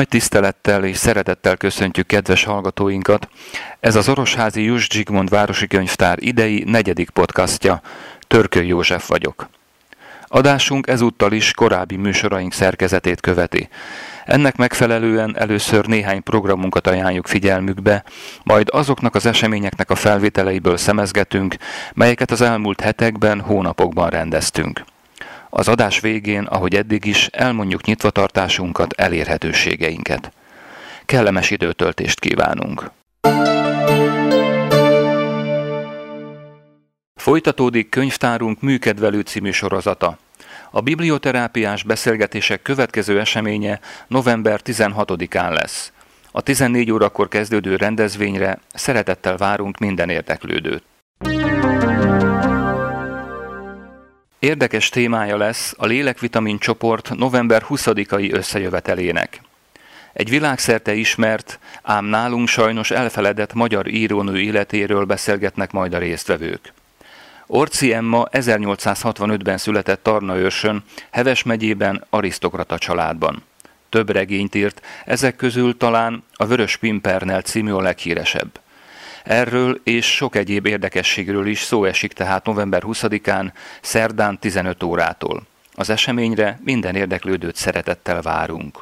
Nagy tisztelettel és szeretettel köszöntjük kedves hallgatóinkat. Ez az Orosházi Juss Zsigmond Városi Könyvtár idei 4. podcastja. Törköly József vagyok. Adásunk ezúttal is korábbi műsoraink szerkezetét követi. Ennek megfelelően először néhány programunkat ajánljuk figyelmükbe, majd azoknak az eseményeknek a felvételeiből szemezgetünk, melyeket az elmúlt hetekben, hónapokban rendeztünk. Az adás végén, ahogy eddig is, elmondjuk nyitvatartásunkat, elérhetőségeinket. Kellemes időtöltést kívánunk! Folytatódik könyvtárunk Műkedvelő című sorozata. A biblioterápiás beszélgetések következő eseménye november 16-án lesz. A 14 órakor kezdődő rendezvényre szeretettel várunk minden érdeklődőt. Érdekes témája lesz a lélekvitamin csoport november 20-ai összejövetelének. Egy világszerte ismert, ám nálunk sajnos elfeledett magyar írónő életéről beszélgetnek majd a résztvevők. Orczy Emma 1865-ben született Tarnaőrsön, Heves megyében, arisztokrata családban. Több regényt írt, ezek közül talán a Vörös Pimpernel című a leghíresebb. Erről és sok egyéb érdekességről is szó esik tehát november 20-án, szerdán 15 órától. Az eseményre minden érdeklődőt szeretettel várunk.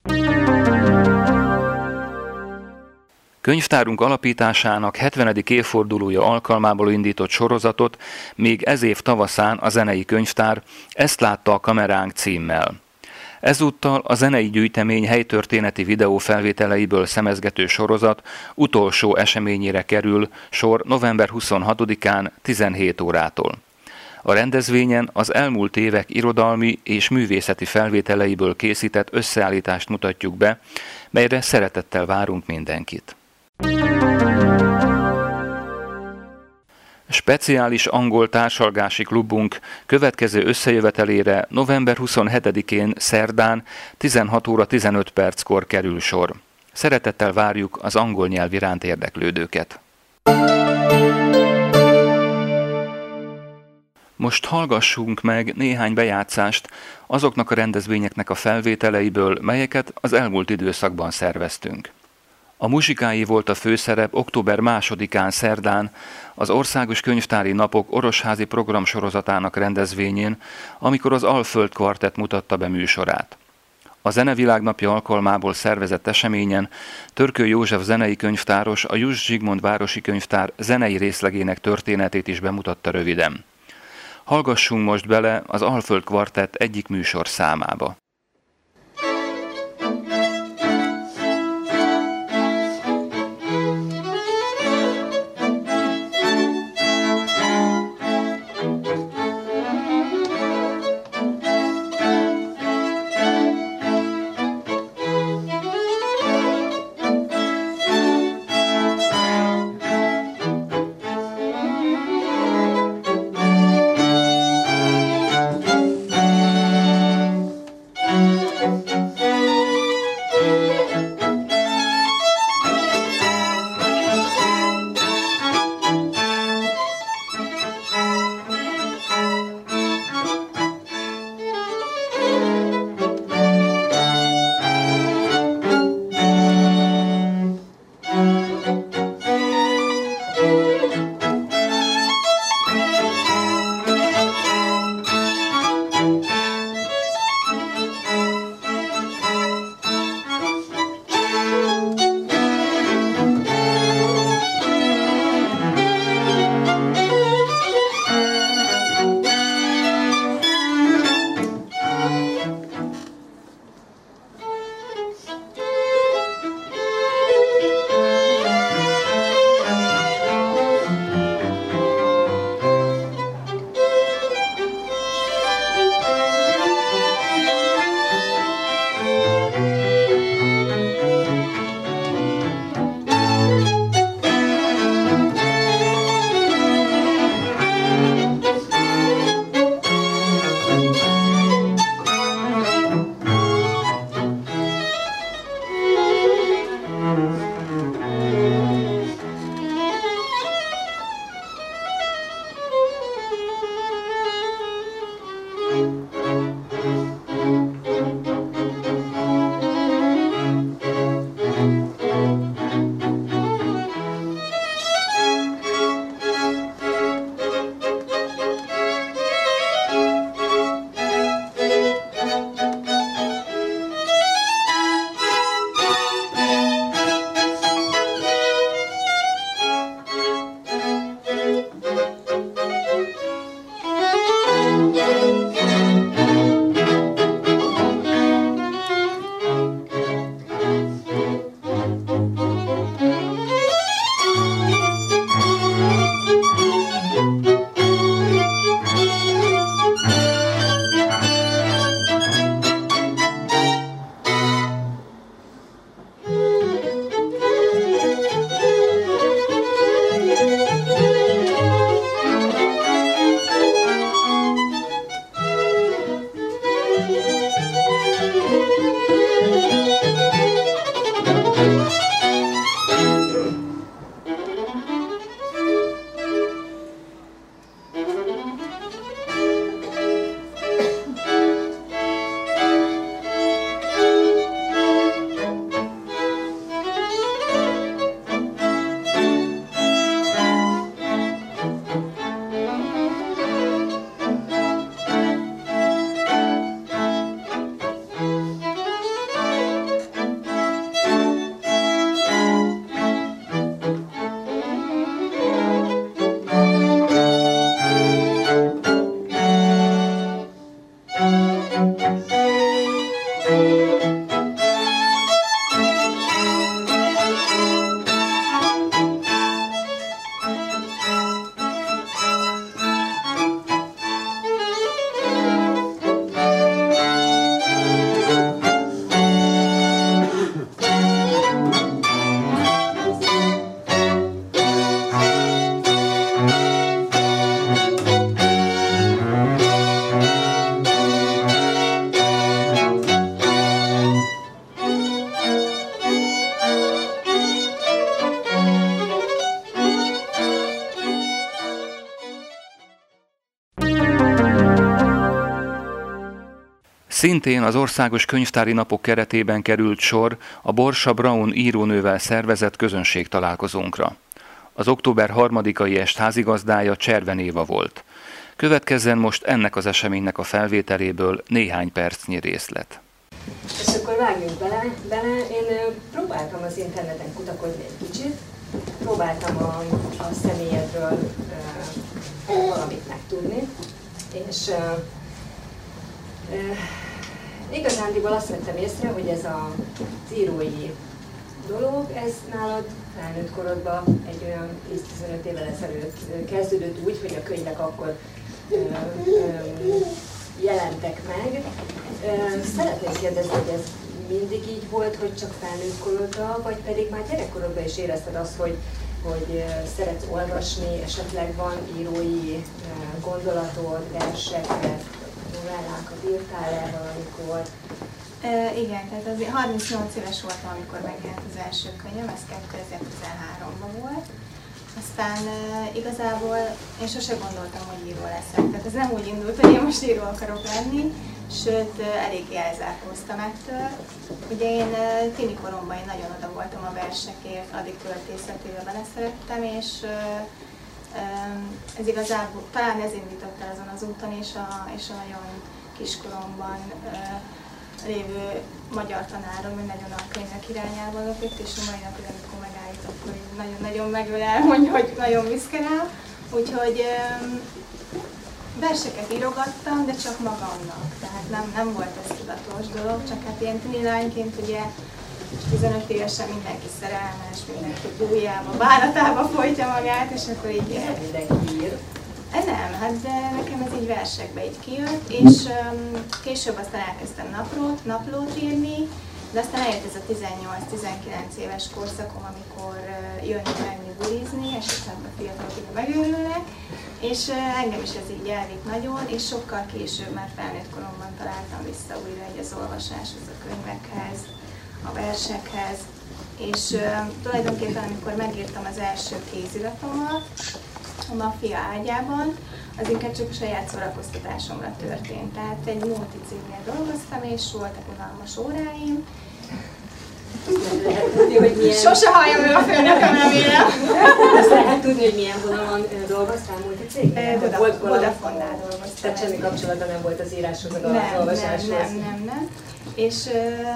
Könyvtárunk alapításának 70. évfordulója alkalmából indított sorozatot még ez év tavaszán a Zenei Könyvtár Ezt látta a kameránk címmel. Ezúttal a zenei gyűjtemény helytörténeti videófelvételeiből szemezgető sorozat utolsó eseményére kerül sor november 26-án 17 órától. A rendezvényen az elmúlt évek irodalmi és művészeti felvételeiből készített összeállítást mutatjuk be, melyre szeretettel várunk mindenkit. Speciális angol társalgási klubunk következő összejövetelére november 27-én szerdán 16 óra 15 perckor kerül sor. Szeretettel várjuk az angol nyelv iránt érdeklődőket. Most hallgassunk meg néhány bejátszást azoknak a rendezvényeknek a felvételeiből, melyeket az elmúlt időszakban szerveztünk. A Muzsikái volt a főszerep október 2-án szerdán az Országos Könyvtári Napok orosházi programsorozatának rendezvényén, amikor az Alföld Kvartett mutatta be műsorát. A Zenevilágnapja alkalmából szervezett eseményen Törköly József zenei könyvtáros a Juss Zsigmond Városi Könyvtár zenei részlegének történetét is bemutatta röviden. Hallgassunk most bele az Alföld Kvartett egyik műsorszámába. Szintén az Országos Könyvtári Napok keretében került sor a Borsa Braun írónővel szervezett közönségtalálkozónkra. Az október 3-ai est házigazdája Cserven Éva volt. Következzen most ennek az eseménynek a felvételéből néhány percnyi részlet. És akkor vágjunk bele. Én próbáltam az interneten kutakodni egy kicsit, próbáltam a személyedről valamit megtudni, és igazándiból azt vettem észre, hogy ez az írói dolog, ez nálad felnőtt korodban egy olyan 10-15 évvel ezelőtt kezdődött úgy, hogy a könyvek akkor jelentek meg. Szeretném kérdezni, hogy ez mindig így volt, hogy csak felnőtt korodban, vagy pedig már gyerekkorodban is érezted azt, hogy szeretsz olvasni, esetleg van írói gondolatod, verseket, novellákat írtál-e valamikor? Igen, tehát azért 38 éves voltam, amikor megjelent az első könyvem, ez 2013-ban volt. Aztán igazából én sose gondoltam, hogy író leszek. Tehát ez nem úgy indult, hogy én most író akarok lenni, sőt eléggé elzárkóztam ettől. Ugye én tini koromban én nagyon oda voltam a versekért, addig költészetébe beleszerettem, és ez igazából talán ez indított el azon az úton, és a nagyon kiskoromban lévő magyar tanárom, hogy nagyon a könyvek irányába lökött, és a mai napig, amikor megállít, akkor nagyon-nagyon megölel, hogy nagyon viszke rá. Úgyhogy verseket írogattam, de csak magamnak, tehát nem volt ez tudatos dolog, csak hát ilyen tini lányként ugye 15 évesen mindenki szerelmes, mindenki bújjába, bánatába folytja magát, és akkor így... Mindenki ír. Nem, hát de nekem ez így versekbe így kijött, és később aztán elkezdtem naplót írni, de aztán eljött ez a 18-19 éves korszakom, amikor jönni menni bulizni, esetleg a fiatalok megőrülnek, és engem is ez így elvitt nagyon, és sokkal később, már felnőtt koromban találtam vissza újra az olvasáshoz, a könyvekhez, a versekhez, és tulajdonképpen amikor megírtam az első kéziratomat, a Maffia ágyában, az inkább csak a saját szórakoztatásomra történt. Tehát egy multicégnél dolgoztam, és voltak unalmas óráim. Lehet tudni, hogy milyen... Sose halljam ő a főnököm, remélem. Azt lehet tudni, hogy milyen vonalon dolgoztál multicégnél? Vodafone-nál dolgoztam. Tehát semmi kapcsolatban nem volt az íráshoz, az olvasáshoz? Nem. És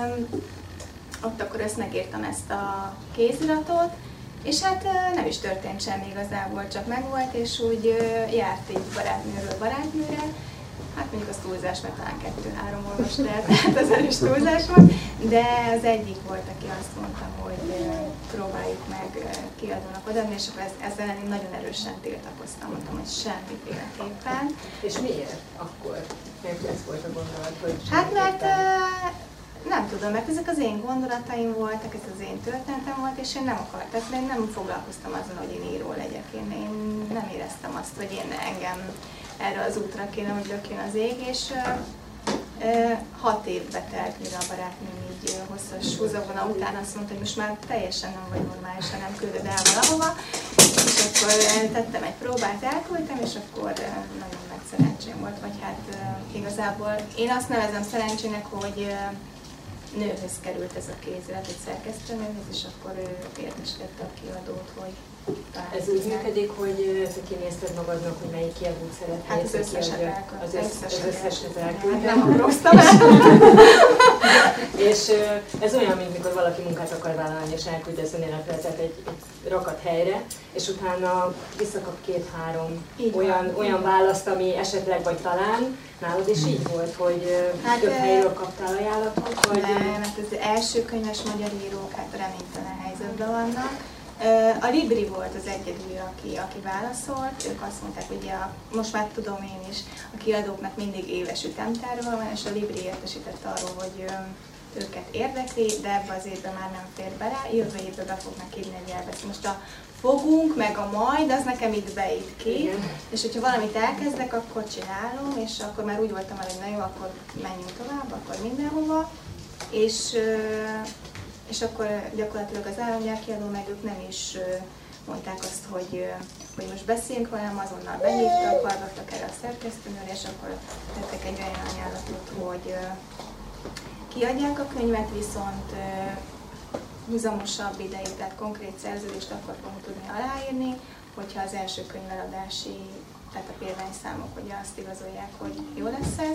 ott akkor megírtam ezt a kéziratot, és hát nem is történt semmi igazából, csak megvolt, és úgy járt így barátnőről barátnőre. Hát mondjuk az túlzás, mert talán 2-3 olvast el, tehát az erős túlzás volt. De az egyik volt, aki azt mondta, hogy próbáljuk meg kiadónak odaadni, és akkor ezzel én nagyon erősen tiltakoztam, mondtam, hogy semmiféleképpen. És miért akkor? Miért ez volt a gondolat, hogy hát mert nem tudom, mert ezek az én gondolataim voltak, ez az én történetem volt, és én nem akartam, tehát én nem foglalkoztam azon, hogy én író legyek. Én nem éreztem azt, hogy én engem erre az útra kéne, hogy lökjön az ég, és 6 évbe telt, mire a barátnőm így hosszas húzavona után azt mondta, hogy most már teljesen nem vagy normális, nem küldöd el valahova, és akkor tettem egy próbát, elküldtem, és akkor nagyon nagy szerencsém volt, vagy hát igazából én azt nevezem szerencsének, hogy nőhöz került ez a kézirat, egy szerkesztőnőhöz, és akkor ő értesítette a kiadót, hogy ez úgy működik, hogy te kinézted magadnak, hogy melyik kiadót szeretnél? Hát az összeset elküldtem. Az összeset elküldtem. Nem apróztam el. És ez olyan, mint mikor valaki munkát akar vállalni, és elküld ezt a önéletletet egy rakat helyre, és utána visszakap 2-3 olyan választ, ami esetleg vagy talán. Nálad is így volt, hogy hát, több helyről kaptál ajánlatot? Vagy... Nem, mert az első könyves magyar írók hát reménytelen helyzetben vannak. A Libri volt az egyedül, aki válaszolt, ők azt mondták, hogy most már tudom én is, a kiadóknak mindig éves ütemterve van, és a Libri értesített arról, hogy őket érdekli, de ebbe az évben már nem fér bele, jövő évben be fognak írni egy elvesz. Most a fogunk, meg a majd, az nekem itt beít ki, igen. És hogyha valamit elkezdek, akkor csinálom, és akkor már úgy voltam, hogy na jó, akkor menjünk tovább, akkor mindenhova, és akkor gyakorlatilag az államgyárkiadó meg ők nem is mondták azt, hogy most beszéljünk velem, azonnal behívtak, hallgattak erre a szerkesztőnőre, és akkor tettek egy olyan ajánlatot, hogy kiadják a könyvet, viszont húzamosabb ideig, tehát konkrét szerződést akkor fogunk tudni aláírni, hogyha az első könyveladási, tehát a példányszámok, hogy azt igazolják, hogy jó lesz ez.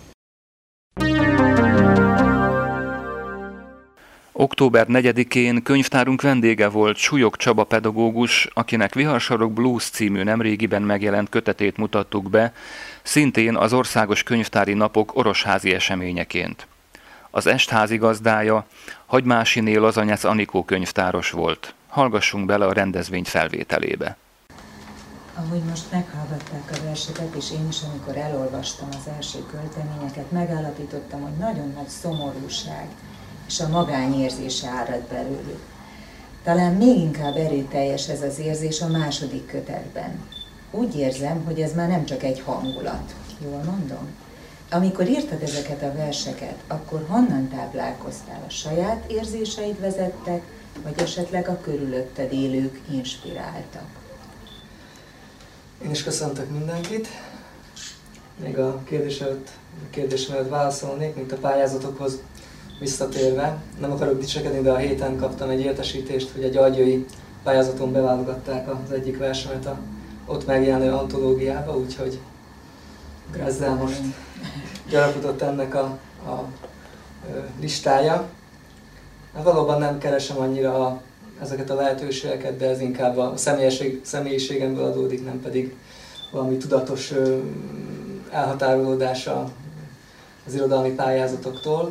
Október 4-én könyvtárunk vendége volt Súlyog Csaba pedagógus, akinek Viharsarok Blues című nemrégiben megjelent kötetét mutattuk be, szintén az Országos Könyvtári Napok orosházi eseményeként. Az est házigazdája Hagymásiné Lazanyec Anikó könyvtáros volt. Hallgassunk bele a rendezvény felvételébe. Ahogy most meghallgatták a verseket, és én is, amikor elolvastam az első költeményeket, megállapítottam, hogy nagyon nagy szomorúság és a magányérzése árad belőlük. Talán még inkább erőteljes ez az érzés a második kötetben. Úgy érzem, hogy ez már nem csak egy hangulat. Jól mondom? Amikor írtad ezeket a verseket, akkor honnan táplálkoztál? A saját érzéseid vezettek, vagy esetleg a körülötted élők inspiráltak? Én is köszöntök mindenkit. Még a kérdésem előtt válaszolnék, mint a pályázatokhoz visszatérve. Nem akarok dicsekedni, de a héten kaptam egy értesítést, hogy egy algyői pályázaton beválogatták az egyik versemet a ott megjelenő antológiába, úgyhogy ezzel most gyarapodott ennek a listája. Hát valóban nem keresem annyira ezeket a lehetőségeket, de ez inkább a személyiségemből adódik, nem pedig valami tudatos elhatárolódása az irodalmi pályázatoktól.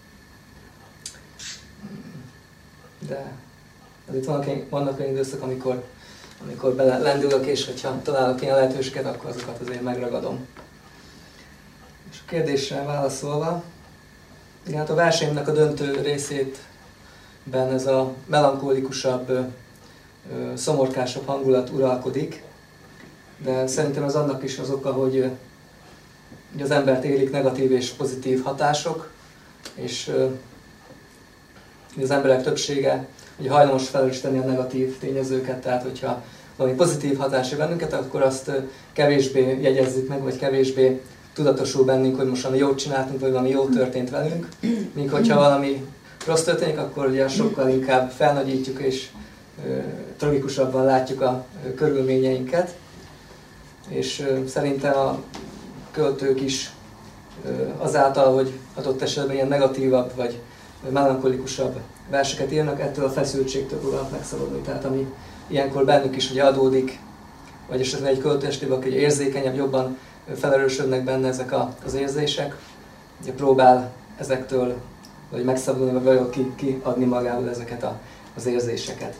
De azért vannak olyan időszak, amikor belendülök, és hogyha találok ilyen lehetőséget, akkor azokat azért megragadom. És a kérdésre válaszolva, igen, hát a verseimnek a döntő részében ez a melankólikusabb, szomorkásabb hangulat uralkodik, de szerintem ez annak is az oka, hogy az embert élik negatív és pozitív hatások, és az emberek többsége ugye hajlamos felerősíteni a negatív tényezőket, tehát hogyha valami pozitív hatás bennünket, akkor azt kevésbé jegyezzük meg, vagy kevésbé tudatosul bennünk, hogy most valami jót csináltunk, vagy valami jó történt velünk. Míg hogyha valami rossz történik, akkor ugye sokkal inkább felnagyítjuk és tragikusabban látjuk a körülményeinket. És szerintem a költők is azáltal, hogy adott esetben ilyen negatívabb vagy melankolikusabb verseket írnak, ettől a feszültségtől próbálnak megszabadulni. Tehát ami ilyenkor bennük is ugye adódik, vagy esetleg egy költő esetében, aki érzékenyebb, jobban felerősödnek benne ezek az érzések, ugye próbál ezektől vagy megszabadulni, vagy kiadni magából ezeket az érzéseket.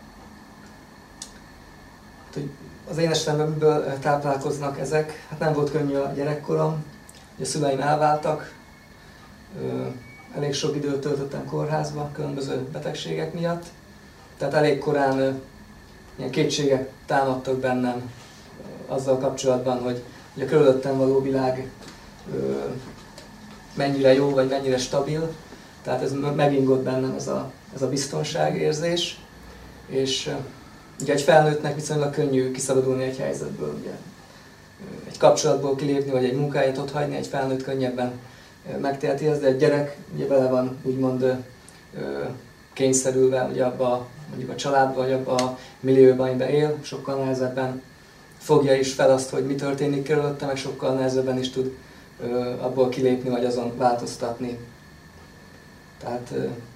Az én esetemben miből táplálkoznak ezek? Hát nem volt könnyű a gyerekkorom, a szüleim elváltak, elég sok időt töltöttem kórházban különböző betegségek miatt, tehát elég korán ilyen kétségek támadtak bennem azzal kapcsolatban, hogy a körülöttem való világ mennyire jó, vagy mennyire stabil. Tehát ez megingott bennem ez a biztonságérzés, és ugye egy felnőttnek viszonylag könnyű kiszabadulni egy helyzetből, ugye. Egy kapcsolatból kilépni, vagy egy munkáját ott hagyni, egy felnőtt könnyebben megteheti ezt, de egy gyerek ugye bele van úgymond kényszerülve ugye abba, mondjuk a családba, vagy abba a millióban, amiben él, sokkal nehezebben fogja is fel azt, hogy mi történik körülötte, meg sokkal nehezebben is tud abból kilépni, vagy azon változtatni. Tehát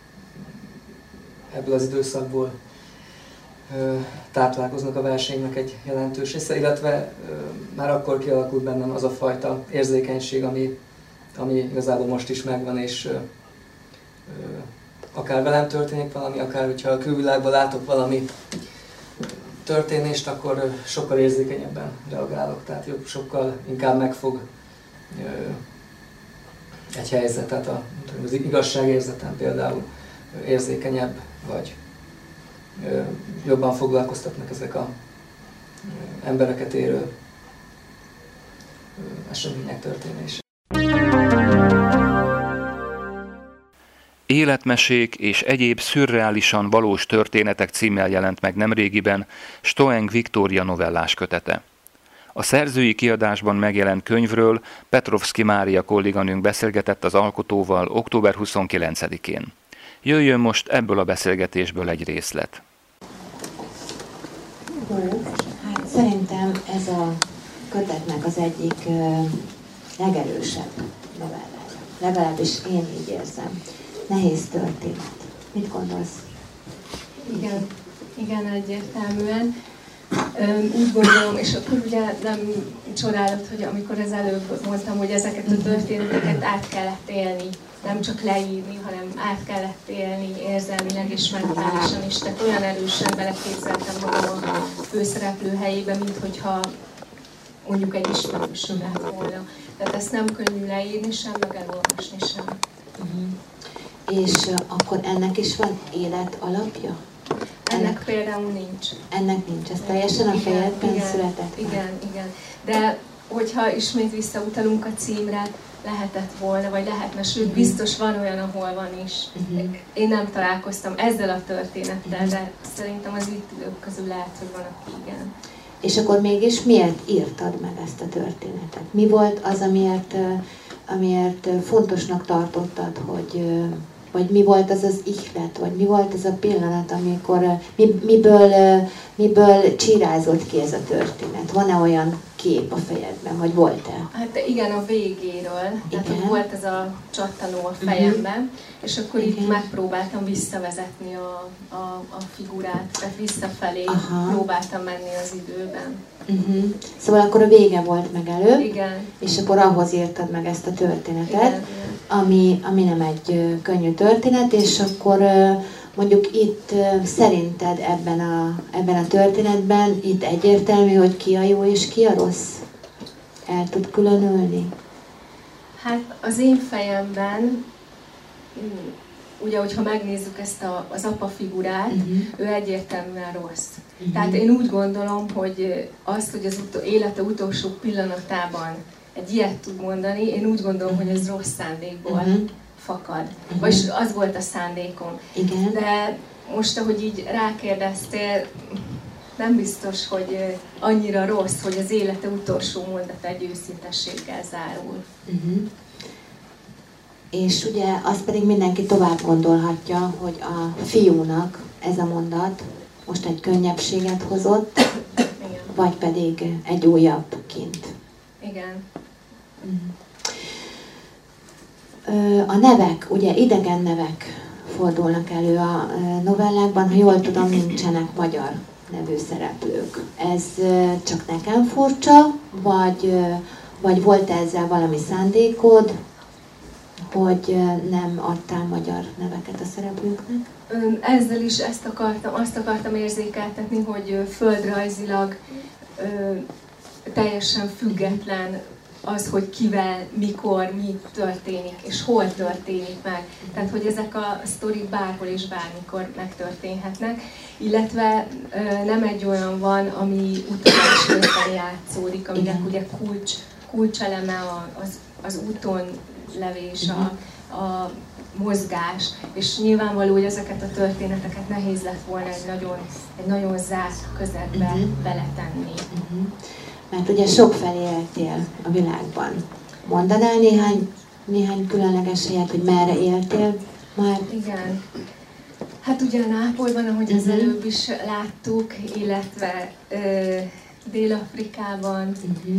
ebből az időszakból táplálkoznak a verseimnek egy jelentős része, illetve már akkor kialakult bennem az a fajta érzékenység, ami igazából most is megvan, és akár velem történik valami, akár hogyha a külvilágban látok valami történést, akkor sokkal érzékenyebben reagálok, tehát sokkal inkább megfog egy helyzet, tehát az igazságérzetem például érzékenyebb, vagy jobban foglalkoztatnak ezek az embereket érő események, történések. Életmesék és egyéb szürreálisan valós történetek címmel jelent meg nemrégiben Stoeng Viktória novellás kötete. A szerzői kiadásban megjelent könyvről Petrovszky Mária kolléganőnk beszélgetett az alkotóval október 29-én. Jöjjön most ebből a beszélgetésből egy részlet. Hát szerintem ez a kötetnek az egyik legerősebb novellája. Legalábbis én így érzem. Nehéz történet. Mit gondolsz? Igen, egyértelműen. Úgy gondolom, és akkor ugye nem csodálat, hogy amikor az előbb mondtam, hogy ezeket a történeteket át kellett élni, nem csak leírni, hanem át kellett élni érzelmileg és mentálisan is. Tehát olyan erősen beleképzeltem magam a főszereplő helyébe, minthogyha mondjuk egy ismerősöm lett volna. Tehát ezt nem könnyű leírni sem, meg elolvasni sem. És akkor ennek is van élet alapja? Ennek például nincs. Ennek nincs, ez teljesen a fejedben született? Igen. De hogyha ismét visszautalunk a címre, lehetett volna, vagy lehetne, sőt, biztos van olyan, ahol van is. Én nem találkoztam ezzel a történettel, de szerintem az itt ülők közül lehet, hogy van, aki igen. És akkor mégis miért írtad meg ezt a történetet? Mi volt az, amiért fontosnak tartottad, vagy mi volt az az ihlet, vagy mi volt az a pillanat, amikor miből csírázott ki ez a történet? Van-e olyan kép a fejedben, vagy volt-e? Hát igen, a végéről. Tehát ott volt ez a csattanó a fejemben, és akkor itt megpróbáltam visszavezetni a figurát, tehát visszafelé próbáltam menni az időben. Szóval akkor a vége volt meg előbb, igen. És akkor ahhoz írtad meg ezt a történetet, igen. Ami nem egy könnyű történet, és akkor mondjuk itt szerinted ebben a történetben itt egyértelmű, hogy ki a jó és ki a rossz? El tud különülni? Hát az én fejemben, ugye, hogyha megnézzük ezt az apa figurát, ő egyértelműen rossz. Tehát én úgy gondolom, hogy azt, hogy az élete utolsó pillanatában egy ilyet tud mondani, én úgy gondolom, hogy ez rossz szándékból fakad. Vagyis az volt a szándékom. Igen. De most, ahogy így rákérdeztél, nem biztos, hogy annyira rossz, hogy az élete utolsó mondata egy őszintességgel zárul. És ugye azt pedig mindenki tovább gondolhatja, hogy a fiúnak ez a mondat most egy könnyebbséget hozott, igen. Vagy pedig egy újabb kint. Igen. A nevek, ugye idegen nevek fordulnak elő a novellákban, ha jól tudom, nincsenek magyar nevű szereplők. Ez csak nekem furcsa, vagy volt ezzel valami szándékod, hogy nem adtál magyar neveket a szereplőknek? Ezzel is azt akartam érzékeltetni, hogy földrajzilag teljesen független az, hogy kivel, mikor, mi történik, és hol történik meg. Tehát, hogy ezek a sztorik bárhol és bármikor megtörténhetnek, illetve nem egy olyan van, ami utolás közben játszódik, aminek ugye kulcseleme az úton levés, a mozgás, és nyilvánvaló, hogy ezeket a történeteket nehéz lett volna egy nagyon zárt közegbe beletenni. Mert ugye sokfelé éltél a világban. Mondanál néhány különleges helyet, hogy merre éltél már? Igen. Hát ugye Nápolyban, ahogy az előbb is láttuk, illetve Dél-Afrikában,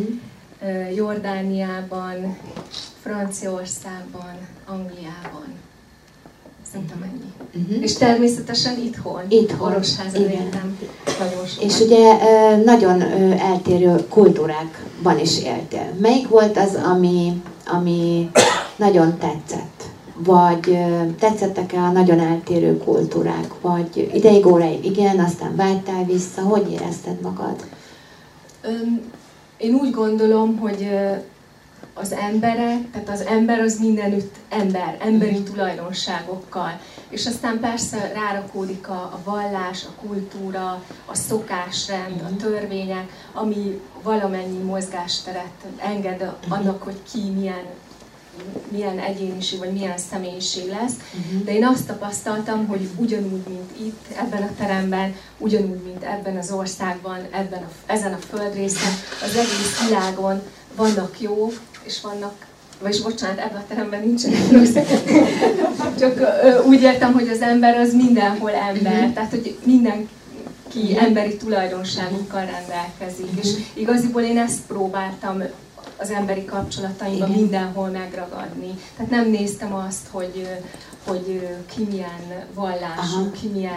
Jordániában, Franciaországban, Angliában. Szerintem ennyi. És természetesen itthon. Orosházan éltem nagyon sokat. És ugye nagyon eltérő kultúrákban is éltél. Melyik volt az, ami nagyon tetszett? Vagy tetszettek-e a nagyon eltérő kultúrák? Vagy ideig, óráig igen, aztán vágytál vissza? Hogy érezted magad? Én úgy gondolom, hogy az emberek, tehát az ember az mindenütt emberi tulajdonságokkal. És aztán persze rárakódik a vallás, a kultúra, a szokásrend, a törvények, ami valamennyi mozgásteret enged annak, hogy ki milyen milyen egyéniség, vagy milyen személyiség lesz, de én azt tapasztaltam, hogy ugyanúgy, mint itt, ebben a teremben, ugyanúgy, mint ebben az országban, ezen a földrészen, az egész világon vannak jó, és vannak, vagyis bocsánat, ebben a teremben nincsenek rossz. Csak úgy értem, hogy az ember az mindenhol ember, tehát hogy mindenki emberi tulajdonságokkal rendelkezik, és igaziból én ezt próbáltam az emberi kapcsolataimban mindenhol megragadni. Tehát nem néztem azt, hogy ki milyen vallású, ki milyen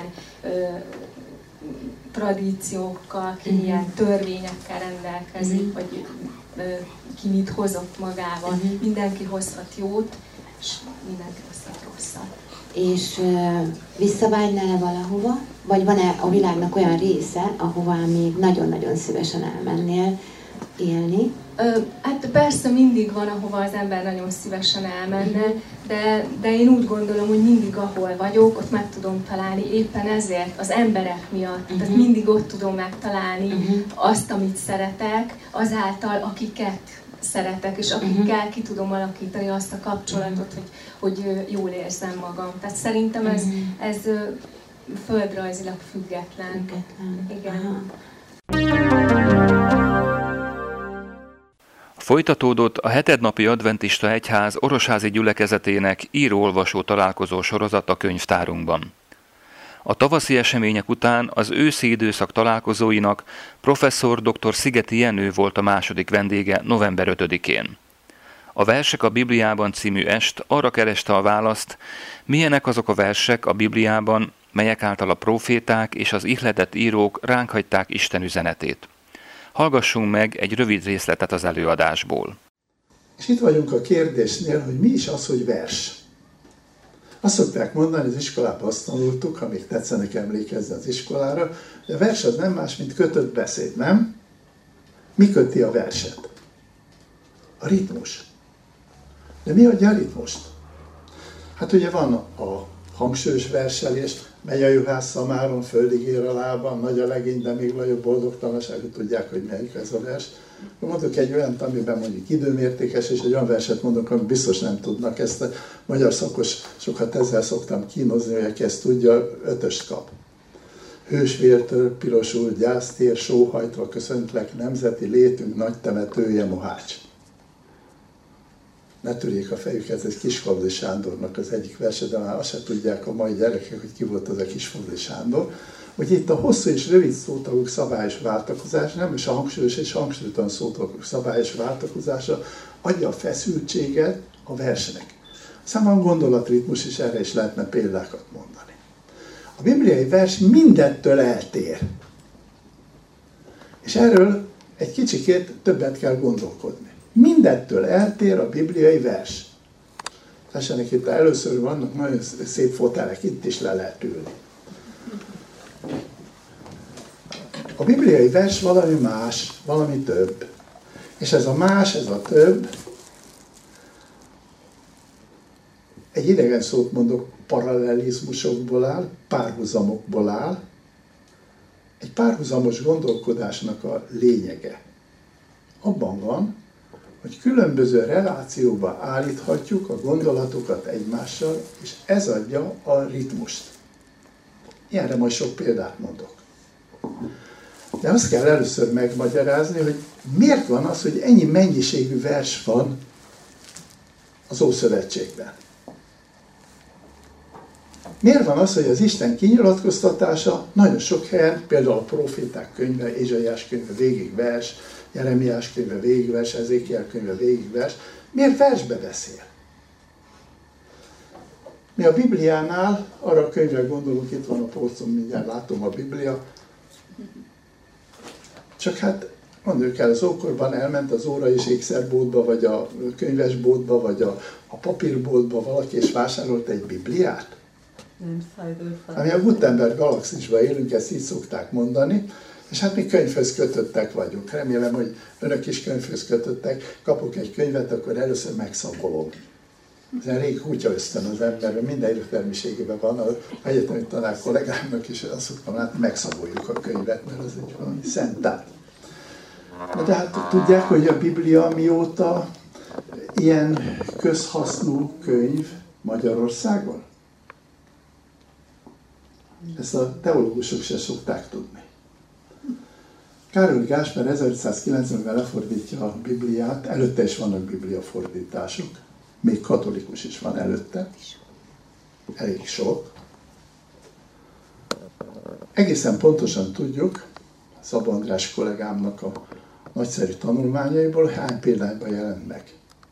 tradíciókkal, ki milyen törvényekkel rendelkezik, vagy ki mit hozott magával. Mindenki hozhat jót, és mindenki hozhat rosszat. És visszavágynál-e valahova? Vagy van-e a világnak olyan része, ahová még nagyon-nagyon szívesen elmennél élni? Hát persze mindig van, ahova az ember nagyon szívesen elmenne, de én úgy gondolom, hogy mindig ahol vagyok, ott meg tudom találni, éppen ezért az emberek miatt. Tehát mindig ott tudom megtalálni azt, amit szeretek, azáltal, akiket szeretek, és akikkel ki tudom alakítani azt a kapcsolatot, hogy jól érzem magam. Tehát szerintem ez földrajzilag független. Igen. Folytatódott a hetednapi adventista egyház orosházi gyülekezetének író-olvasó találkozó sorozat a könyvtárunkban. A tavaszi események után az őszi időszak találkozóinak professzor dr. Szigeti Jenő volt a második vendége november 5-én. A Versek a Bibliában című est arra kereste a választ, milyenek azok a versek a Bibliában, melyek által a próféták és az ihletett írók ránk hagyták Isten üzenetét. Hallgassunk meg egy rövid részletet az előadásból. És itt vagyunk a kérdésnél, hogy mi is az, hogy vers. Azt szokták mondani, az iskolában azt tanultuk, ha még tetszenek emlékezni az iskolára, hogy a vers az nem más, mint kötött beszéd, nem? Mi köti a verset? A ritmus. De mi adja a ritmust? Hát ugye van a hangsúlyos verselés, megy a juhász szamáron, földig ér a lábam, nagy a legény, de még nagyobb boldogtalanságot, tudják, hogy melyik ez a vers. Mondok egy olyat, amiben mondjuk időmértékes, és egy olyan verset mondok, amit biztos nem tudnak. Ezt a magyar szakos, sokat ezzel szoktam kínozni, hogy aki ezt tudja, 5-öst kap. Hősvértől pirosul gyásztér, sóhajtva köszöntlek, nemzeti létünk nagy temetője Mohács. Ne törjék a fejüket, ez Kisfaludi Sándornak az egyik verse, de már azt se tudják a mai gyerekek, hogy ki volt az a Kisfaludi Sándor. Hogy itt a hosszú és rövid szótagok szabályos váltakozás, nem is a hangsúlyos és hangsúlytalan szótagok szabályos váltakozása adja a feszültséget a versnek. Aztán van gondolatritmus, és erre is lehetne példákat mondani. A bibliai vers mindettől eltér. És erről egy kicsikét többet kell gondolkodni. Mindettől eltér a bibliai vers. Tessenek itt, először vannak nagyon szép fotelek, itt is le lehet ülni. A bibliai vers valami más, valami több. És ez a más, ez a több, egy idegen szót mondok, paralelizmusokból áll, párhuzamokból áll. Egy párhuzamos gondolkodásnak a lényege abban van, hogy különböző relációba állíthatjuk a gondolatokat egymással, és ez adja a ritmust. Ilyenre majd sok példát mondok. De azt kell először megmagyarázni, hogy miért van az, hogy ennyi mennyiségű vers van az Ószövetségben. Miért van az, hogy az Isten kinyilatkoztatása nagyon sok helyen, például a Proféták könyve, Ézsaiás könyve végigvers, Jeremiás könyve végigvers, Ezékiel könyve végigvers, miért versbe beszél? Mi a Bibliánál, arra a könyvre gondolunk, itt van a polcon, mindjárt látom a Biblia, csak hát mondjuk el, az ókorban elment az óra és ékszerboltba, vagy a könyvesboltba, vagy a papírboltba valaki, és vásárolt egy Bibliát. Ami a Gutenberg galaxisban élünk, ezt így szokták mondani, és hát mi könyvhöz kötöttek vagyunk. Remélem, hogy önök is könyvhöz kötöttek. Kapok egy könyvet, akkor először megszabolom. Ez elég kutya ösztön az emberben, minden értelmiségében van. Az egyetemi tanár kollégámnak is azt szoktam látni, megszaboljuk a könyvet, mert az egy valami szentát. De hát tudják, hogy a Biblia mióta ilyen közhasznú könyv Magyarországon? Ezt a teológusok se szokták tudni. Károly Gáspár 1590-ben lefordítja a Bibliát, előtte is vannak bibliafordítások, még katolikus is van előtte, elég sok. Egészen pontosan tudjuk, Szabó András kollégámnak a nagyszerű tanulmányaiból, hány példányban jelent meg.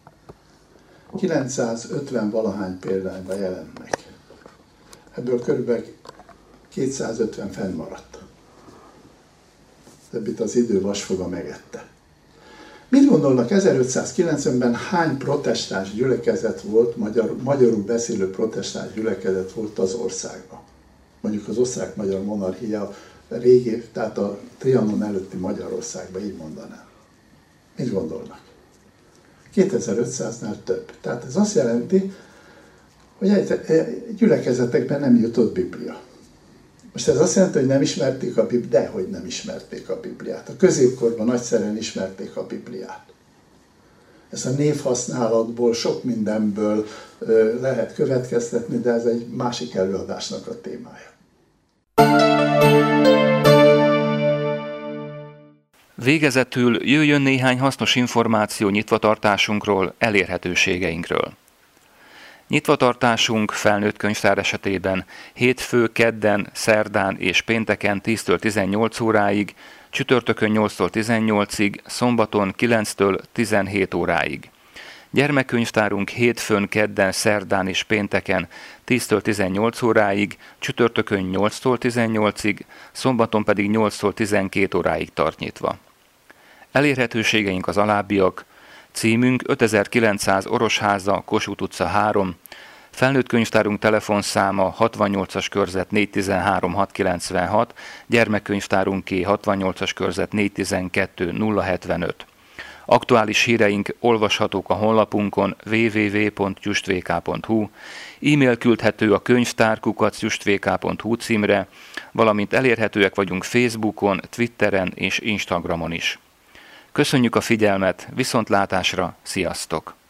950 valahány példányban jelent meg. Ebből körülbelül 250 fennmaradt. Többit az idő vasfoga megette. Mit gondolnak, 1590-ben hány protestáns gyülekezet volt, magyarul beszélő protestáns gyülekezet volt az országban? Mondjuk az osztrák-magyar monarchia régi, tehát a Trianon előtti Magyarországban, így mondanám. Mit gondolnak? 2500-nál több. Tehát ez azt jelenti, hogy gyülekezetekben nem jutott Biblia. Most ez azt jelenti, hogy nem ismerték a Bibliát, dehogy nem ismerték a Bibliát. A középkorban nagyszerűen ismerték a Bibliát. Ez a névhasználatból, sok mindenből lehet következtetni, de ez egy másik előadásnak a témája. Végezetül jöjjön néhány hasznos információ nyitvatartásunkról, elérhetőségeinkről. Nyitvatartásunk felnőtt könyvtár esetében hétfő, kedden, szerdán és pénteken 10-től 18 óráig, csütörtökön 8-tól 18-ig, szombaton 9-től 17 óráig. Gyermekkönyvtárunk hétfőn, kedden, szerdán és pénteken 10-től 18 óráig, csütörtökön 8-tól 18-ig, szombaton pedig 8-tól 12 óráig tart nyitva. Elérhetőségeink az alábbiak: címünk 5900 Orosháza, Kossuth utca 3, felnőtt könyvtárunk telefonszáma 68-as körzet 413 696, gyermekkönyvtárunké 68-as körzet 412 075. Aktuális híreink olvashatók a honlapunkon www.justvk.hu, e-mail küldhető a könyvtár@justvk.hu címre, valamint elérhetőek vagyunk Facebookon, Twitteren és Instagramon is. Köszönjük a figyelmet, viszontlátásra, sziasztok!